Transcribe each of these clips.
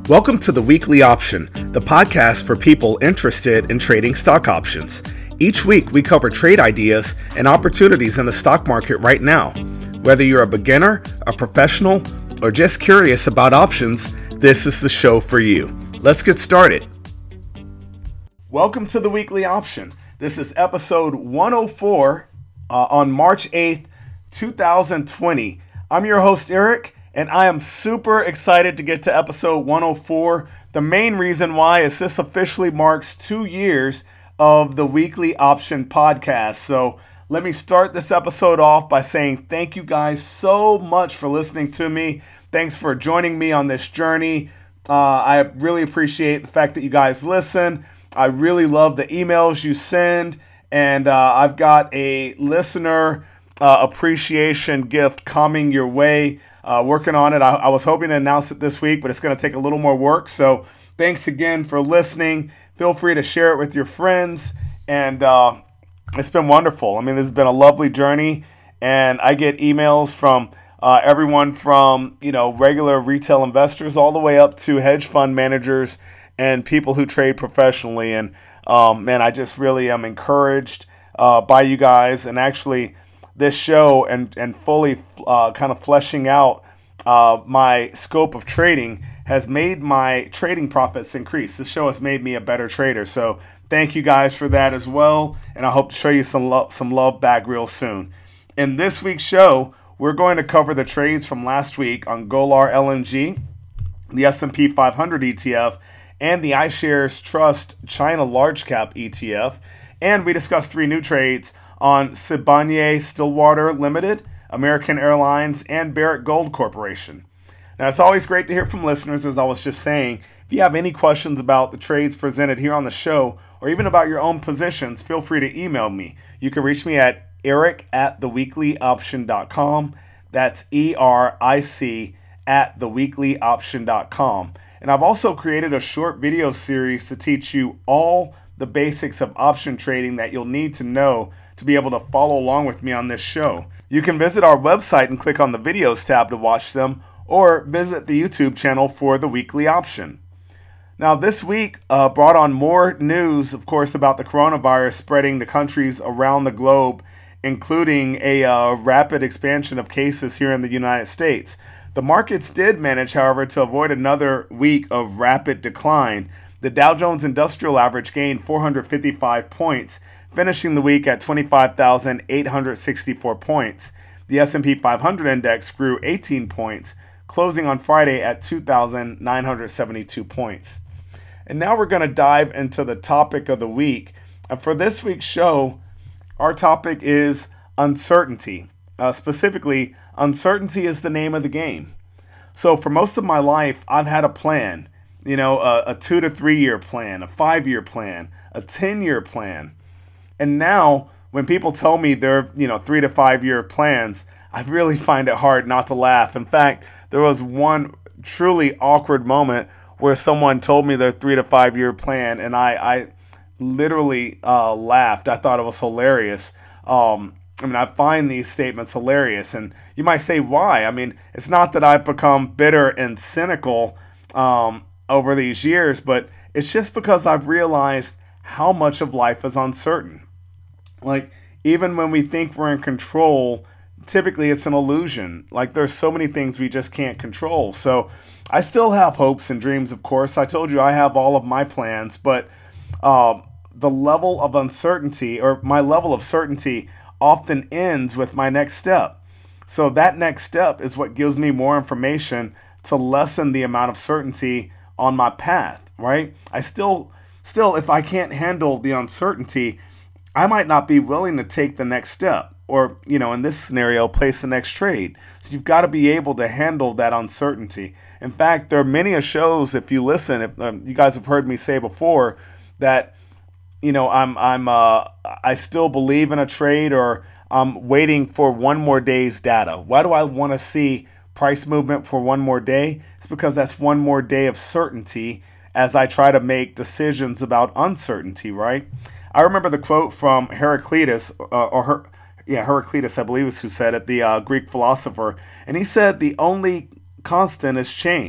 Welcome to The Weekly Option, the podcast for people interested in trading stock options. Each week, we cover trade ideas and opportunities in the stock market right now. Whether you're a beginner, a professional, or just curious about options, this is the show for you. Let's get started. Welcome to The Weekly Option. This is episode 104 on March 8th, 2020. I'm your host, Eric, and I am super excited to get to episode 104. The main reason why is this officially marks 2 years of the Weekly Option podcast. So let me start this episode off by saying thank you guys so much for listening to me. Thanks for joining me on this journey. I really appreciate the fact that you guys listen. I really love the emails you send. And I've got a listener appreciation gift coming your way. Working on it. I was hoping to announce it this week, but it's going to take a little more work. So thanks again for listening. Feel free to share it with your friends. And it's been wonderful. I mean, this has been a lovely journey. And I get emails from everyone from, regular retail investors all the way up to hedge fund managers and people who trade professionally. And man, I just really am encouraged by you guys. And actually, this show and fully kind of fleshing out my scope of trading has made my trading profits increase. This show has made me a better trader. So thank you guys for that as well. And I hope to show you some love back real soon. In this week's show, we're going to cover the trades from last week on Golar LNG, the S&P 500 ETF, and the iShares Trust China Large Cap ETF. And we discussed 3 new trades on Sibanye-Stillwater Limited, American Airlines, and Barrick Gold Corporation. Now, it's always great to hear from listeners, as I was just saying. If you have any questions about the trades presented here on the show, or even about your own positions, feel free to email me. You can reach me at eric@theweeklyoption.com. That's ERIC @theweeklyoption.com. And I've also created a short video series to teach you all the basics of option trading that you'll need to know to be able to follow along with me on this show. You can visit our website and click on the videos tab to watch them, or visit the YouTube channel for the Weekly Option. Now, this week brought on more news, of course, about the coronavirus spreading to countries around the globe, including a rapid expansion of cases here in the United States. The markets did manage, however, to avoid another week of rapid decline. The Dow Jones Industrial Average gained 455 points, finishing the week at 25,864 points. The S&P 500 index grew 18 points, closing on Friday at 2,972 points. And now we're going to dive into the topic of the week. And for this week's show, our topic is uncertainty. Specifically, uncertainty is the name of the game. So for most of my life, I've had a plan, a 2 to 3 year plan, a 5-year plan, a 10-year plan. And now when people tell me they're, 3 to 5 year plans, I really find it hard not to laugh. In fact, there was one truly awkward moment where someone told me their 3 to 5 year plan, and I literally laughed. I thought it was hilarious. I find these statements hilarious. And you might say, why? I mean, it's not that I've become bitter and cynical over these years, but it's just because I've realized how much of life is uncertain. Like, even when we think we're in control, typically it's an illusion. Like, there's so many things we just can't control. So I still have hopes and dreams, of course. I told you I have all of my plans, but the level of uncertainty, or my level of certainty, often ends with my next step. So that next step is what gives me more information to lessen the amount of certainty on my path, right? I still, if I can't handle the uncertainty, I might not be willing to take the next step, or, in this scenario, place the next trade. So you've got to be able to handle that uncertainty. In fact, there are many shows, if you listen, you guys have heard me say before that, I still believe in a trade, or I'm waiting for one more day's data. Why do I want to see price movement for one more day? It's because that's one more day of certainty as I try to make decisions about uncertainty, right? I remember the quote from Heraclitus, Heraclitus, I believe is who said it, the Greek philosopher. And he said, the only constant is change.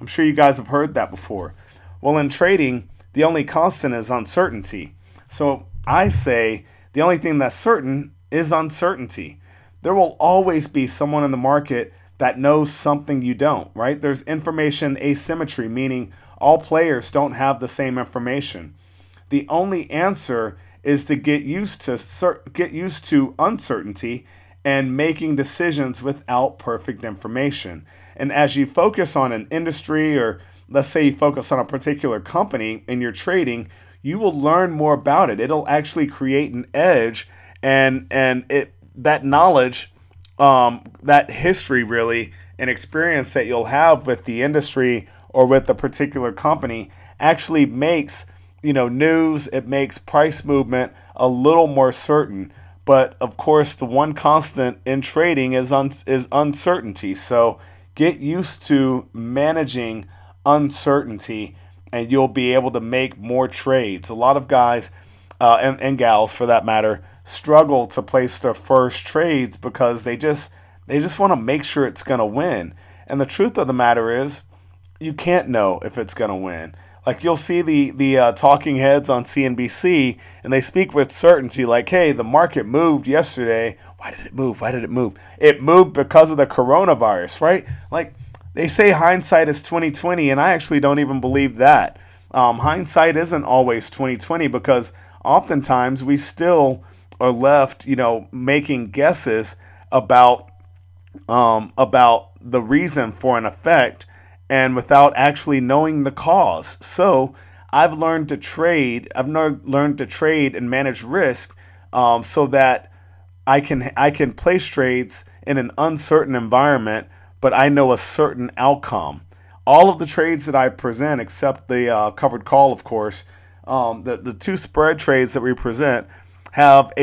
I'm sure you guys have heard that before. Well, in trading, the only constant is uncertainty. So I say the only thing that's certain is uncertainty. There will always be someone in the market that knows something you don't, right? There's information asymmetry, meaning all players don't have the same information. The only answer is to get used to uncertainty and making decisions without perfect information. And as you focus on an industry, or let's say you focus on a particular company in your trading, you will learn more about it. It'll actually create an edge, and that knowledge, that history really, and experience that you'll have with the industry or with the particular company actually makes news. It makes price movement a little more certain. But of course, the one constant in trading is uncertainty. So get used to managing uncertainty, and you'll be able to make more trades. A lot of guys and gals, for that matter, struggle to place their first trades because they just want to make sure it's going to win. And the truth of the matter is, you can't know if it's going to win. Like, you'll see the talking heads on CNBC, and they speak with certainty like, hey, the market moved yesterday. Why did it move? Why did it move? It moved because of the coronavirus, right? Like, they say hindsight is 20/20, and I actually don't even believe that. Hindsight isn't always 20/20, because oftentimes we still are left, making guesses about the reason for an effect, and without actually knowing the cause. So I've learned to trade. I've learned to trade and manage risk, so that I can place trades in an uncertain environment, but I know a certain outcome. All of the trades that I present, except the covered call, of course, the two spread trades that we present have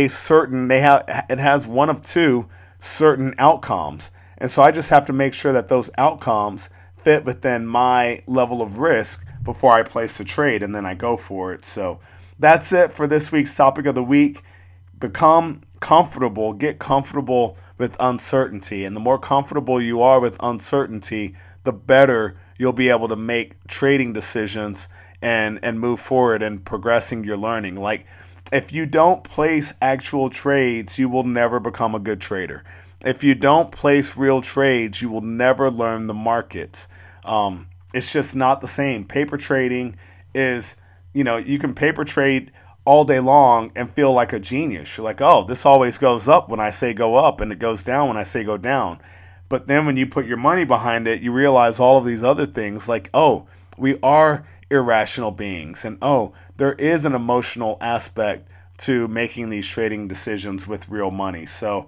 it has one of two certain outcomes, and so I just have to make sure that those outcomes fit within my level of risk before I place a trade, and then I go for it. So that's it for this week's topic of the week. Become comfortable, get comfortable with uncertainty. And the more comfortable you are with uncertainty, the better you'll be able to make trading decisions and move forward and progressing your learning. Like, if you don't place actual trades, you will never become a good trader. If you don't place real trades, you will never learn the markets. It's just not the same. Paper trading is, you can paper trade all day long and feel like a genius. You're like, oh, this always goes up when I say go up, and it goes down when I say go down. But then when you put your money behind it, you realize all of these other things, like, oh, we are irrational beings, and oh, there is an emotional aspect to making these trading decisions with real money. So,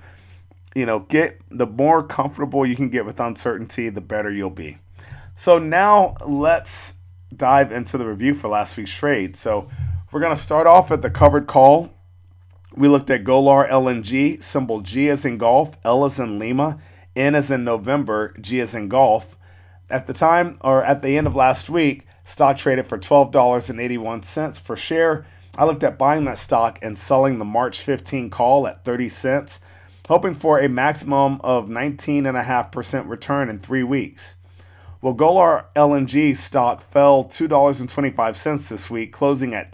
the more comfortable you can get with uncertainty, the better you'll be. So now let's dive into the review for last week's trade. So we're going to start off at the covered call. We looked at Golar LNG, symbol G as in golf, L as in Lima, N as in November, G as in golf. At the end of last week, stock traded for $12.81 per share. I looked at buying that stock and selling the March 15 call at 30 cents. Hoping for a maximum of 19.5% return in 3 weeks. Well, Golar LNG stock fell $2.25 this week, closing at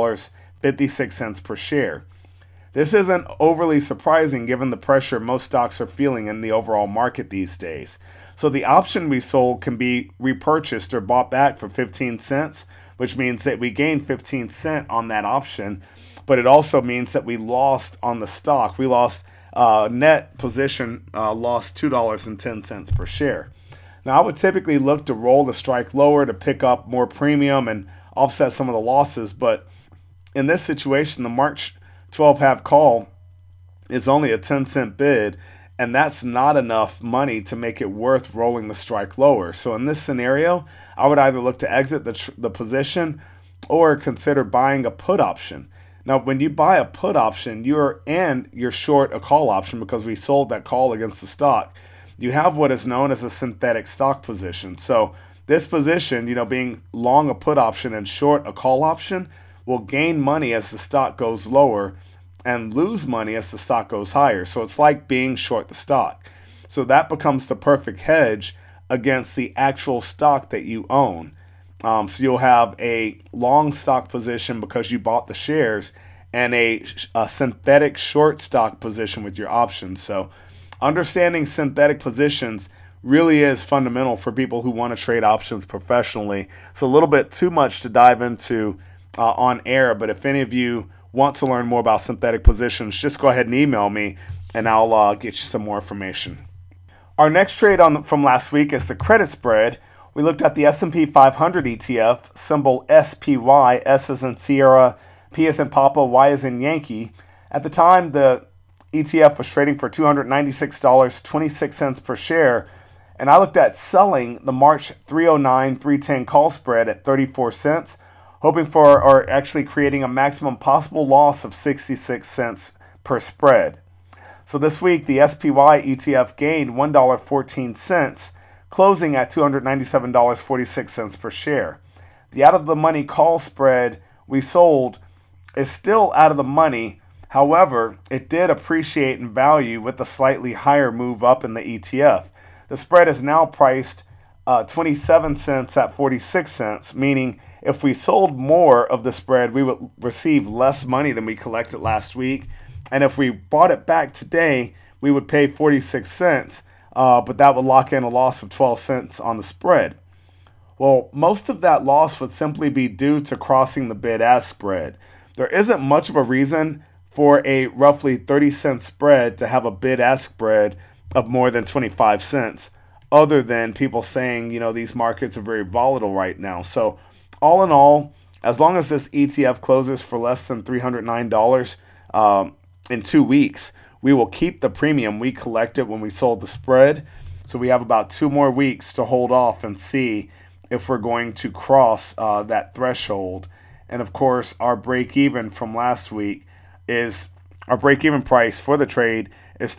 $10.56 per share. This isn't overly surprising given the pressure most stocks are feeling in the overall market these days. So the option we sold can be repurchased or bought back for 15 cents, which means that we gained 15 cents on that option, but it also means that we lost on the stock. We lost net position lost $2.10 per share. Now, I would typically look to roll the strike lower to pick up more premium and offset some of the losses, but in this situation, the March 12 half call is only a 10-cent bid, and that's not enough money to make it worth rolling the strike lower. So in this scenario, I would either look to exit the position or consider buying a put option. Now, when you buy a put option, you're short a call option because we sold that call against the stock. You have what is known as a synthetic stock position. So this position, being long a put option and short a call option, will gain money as the stock goes lower and lose money as the stock goes higher. So it's like being short the stock. So that becomes the perfect hedge against the actual stock that you own. So you'll have a long stock position because you bought the shares and a synthetic short stock position with your options. So understanding synthetic positions really is fundamental for people who want to trade options professionally. It's a little bit too much to dive into on air, but if any of you want to learn more about synthetic positions, just go ahead and email me and I'll get you some more information. Our next trade from last week is the credit spread. We looked at the S&P 500 ETF, symbol SPY, S as in Sierra, P as in Papa, Y as in Yankee. At the time, the ETF was trading for $296.26 per share, and I looked at selling the March 309-310 call spread at 34 cents, hoping for, or actually creating a maximum possible loss of 66 cents per spread. So this week, the SPY ETF gained $1.14, closing at $297.46 per share. The out-of-the-money call spread we sold is still out of the money. However, it did appreciate in value with a slightly higher move up in the ETF. The spread is now priced 27 cents at 46 cents, meaning if we sold more of the spread, we would receive less money than we collected last week. And if we bought it back today, we would pay 46 cents, but that would lock in a loss of 12 cents on the spread. Well, most of that loss would simply be due to crossing the bid-ask spread. There isn't much of a reason for a roughly 30-cent spread to have a bid-ask spread of more than 25 cents, other than people saying, these markets are very volatile right now. So all in all, as long as this ETF closes for less than $309 in 2 weeks, we will keep the premium we collected when we sold the spread. So we have about 2 more weeks to hold off and see if we're going to cross that threshold. And of course, our break-even from last week is, our break-even price for the trade is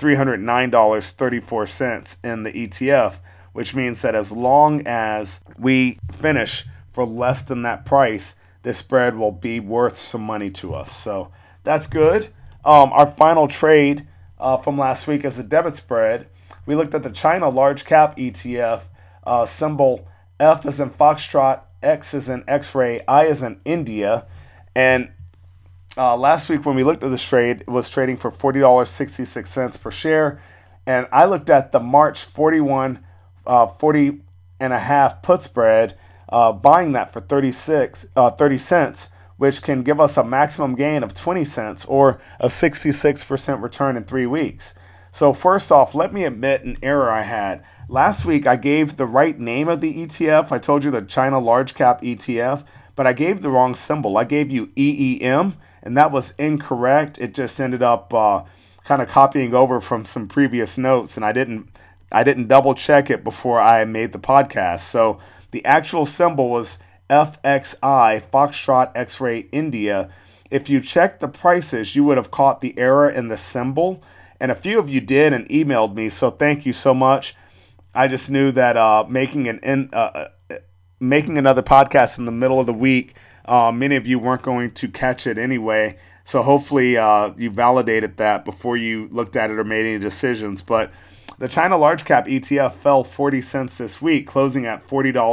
$309.34 in the ETF, which means that as long as we finish for less than that price, this spread will be worth some money to us. So that's good. Our final trade from last week is the debit spread. We looked at the China large cap ETF, symbol F as in Foxtrot, X as in X-ray, I as in India. And last week when we looked at this trade, it was trading for $40.66 per share. And I looked at the March 40 and a half put spread, buying that for 30 cents, which can give us a maximum gain of 20 cents or a 66% return in 3 weeks. So first off, let me admit an error I had. Last week, I gave the right name of the ETF. I told you the China Large Cap ETF, but I gave the wrong symbol. I gave you EEM, and that was incorrect. It just ended up kind of copying over from some previous notes, and I didn't double check it before I made the podcast. So the actual symbol was FXI, Foxtrot X-ray India. If you checked the prices, you would have caught the error in the symbol. And a few of you did and emailed me, so thank you so much. I just knew that making another podcast in the middle of the week, many of you weren't going to catch it anyway. So hopefully you validated that before you looked at it or made any decisions. But the China Large Cap ETF fell 40 cents this week, closing at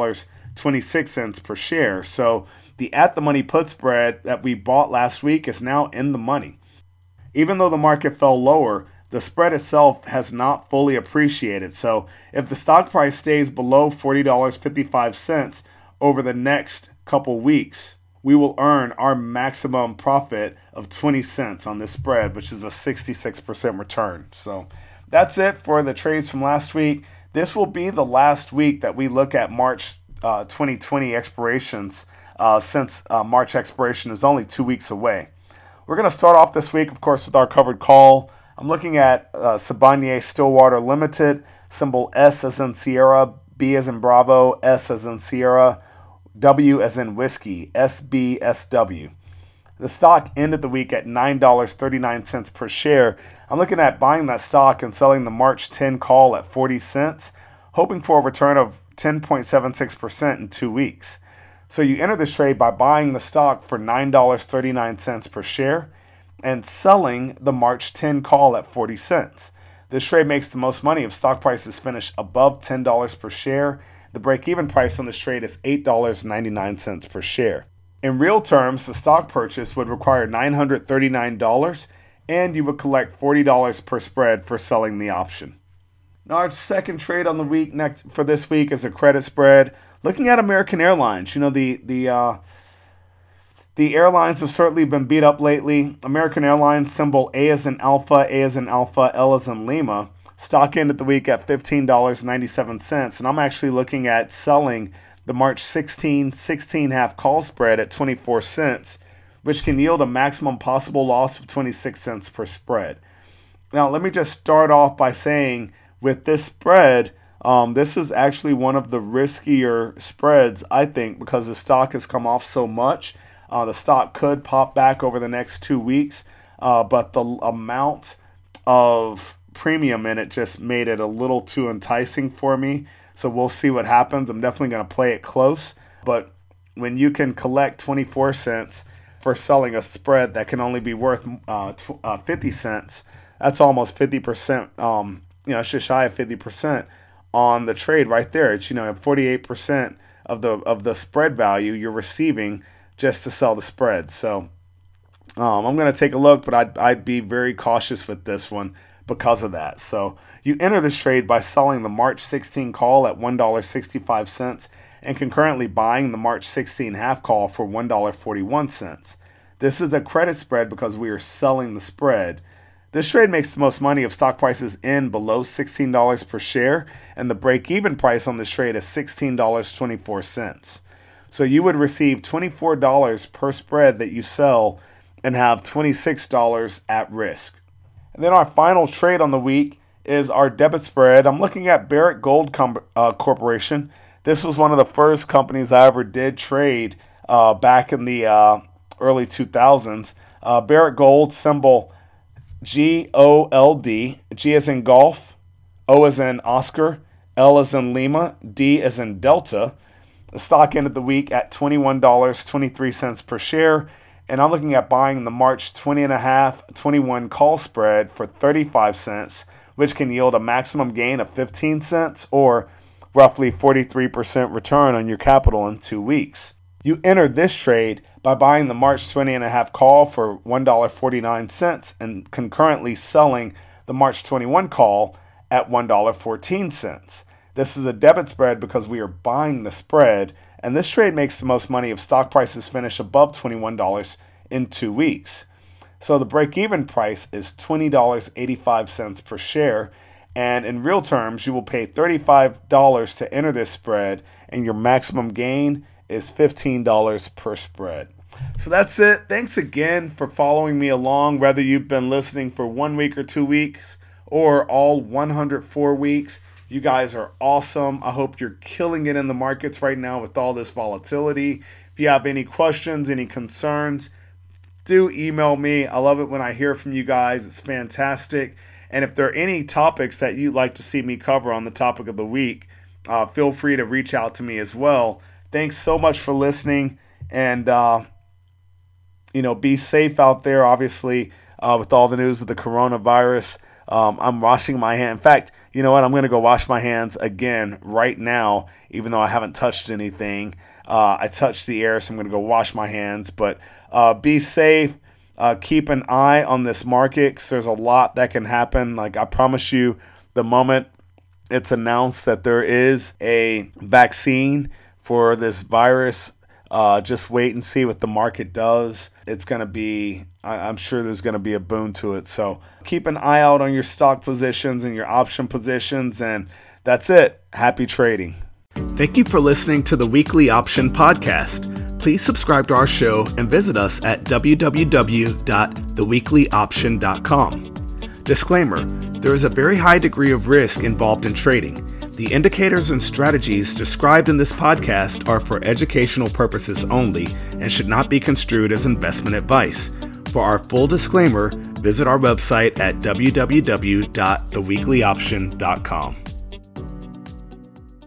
$40.26 per share. So the at-the-money put spread that we bought last week is now in the money. Even though the market fell lower, the spread itself has not fully appreciated. So if the stock price stays below $40.55 over the next couple weeks, we will earn our maximum profit of 20 cents on this spread, which is a 66% return. So that's it for the trades from last week. This will be the last week that we look at March 2020 expirations, since March expiration is only 2 weeks away. We're going to start off this week, of course, with our covered call. I'm looking at Sibanye-Stillwater Limited, symbol S as in Sierra, B as in Bravo, S as in Sierra, W as in Whiskey, SBSW. The stock ended the week at $9.39 per share. I'm looking at buying that stock and selling the March 10 call at 40 cents, hoping for a return of 10.76% in 2 weeks. So you enter this trade by buying the stock for $9.39 per share and selling the March 10 call at 40 cents. This trade makes the most money if stock prices finish above $10 per share. The break-even price on this trade is $8.99 per share. In real terms, the stock purchase would require $939, and you would collect $40 per spread for selling the option. Now, our second trade on the week for this week is a credit spread. Looking at American Airlines, the airlines have certainly been beat up lately. American Airlines, symbol A as in Alpha, A as in Alpha, L as in Lima. Stock ended the week at $15.97, and I'm actually looking at selling the March 16.5 call spread at 24 cents, which can yield a maximum possible loss of 26 cents per spread. Now, let me just start off by saying with this spread, this is actually one of the riskier spreads, I think, because the stock has come off so much. The stock could pop back over the next 2 weeks, but the amount of premium in it just made it a little too enticing for me. So we'll see what happens. I'm definitely going to play it close. But when you can collect 24 cents for selling a spread that can only be worth 50 cents, that's almost 50%. It's just shy of 50% on the trade right there. It's 48% of the spread value you're receiving just to sell the spread. So I'm going to take a look, but I'd be very cautious with this one because of that. So you enter this trade by selling the March 16 call at $1.65 and concurrently buying the March 16 half call for $1.41. This is a credit spread because we are selling the spread. This trade makes the most money if stock prices end below $16 per share, and the break-even price on this trade is $16.24. So you would receive $24 per spread that you sell and have $26 at risk. And then our final trade on the week is our debit spread. I'm looking at Barrick Gold Corporation. This was one of the first companies I ever did trade back in the early 2000s. Barrick Gold, symbol GOLD, G as in golf, O as in Oscar, L as in Lima, D as in Delta. The stock ended the week at $21.23 per share, and I'm looking at buying the March 20.5-21 call spread for 35 cents, which can yield a maximum gain of 15 cents or roughly 43% return on your capital in 2 weeks. You enter this trade by buying the March 20.5 call for $1.49 and concurrently selling the March 21 call at $1.14. This is a debit spread because we are buying the spread, and this trade makes the most money if stock prices finish above $21 in 2 weeks. So the break-even price is $20.85 per share, and in real terms, you will pay $35 to enter this spread, and your maximum gain is $15 per spread. So that's it. Thanks again for following me along, whether you've been listening for 1 week or 2 weeks or all 104 weeks. You guys are awesome. I hope you're killing it in the markets right now with all this volatility. If you have any questions, any concerns, do email me. I love it when I hear from you guys. It's fantastic. And if there are any topics that you'd like to see me cover on the topic of the week, feel free to reach out to me as well. Thanks so much for listening. And, be safe out there, obviously, with all the news of the coronavirus. I'm washing my hands. In fact, you know what? I'm going to go wash my hands again right now, even though I haven't touched anything. I touched the air, so I'm going to go wash my hands. But be safe. Keep an eye on this market because there's a lot that can happen. Like I promise you, the moment it's announced that there is a vaccine for this virus, just wait and see what the market does. It's going to be, I'm sure there's going to be a boon to it. So keep an eye out on your stock positions and your option positions. And that's it. Happy trading. Thank you for listening to the Weekly Option Podcast. Please subscribe to our show and visit us at www.theweeklyoption.com. Disclaimer, there is a very high degree of risk involved in trading. The indicators and strategies described in this podcast are for educational purposes only and should not be construed as investment advice. For our full disclaimer, visit our website at www.theweeklyoption.com.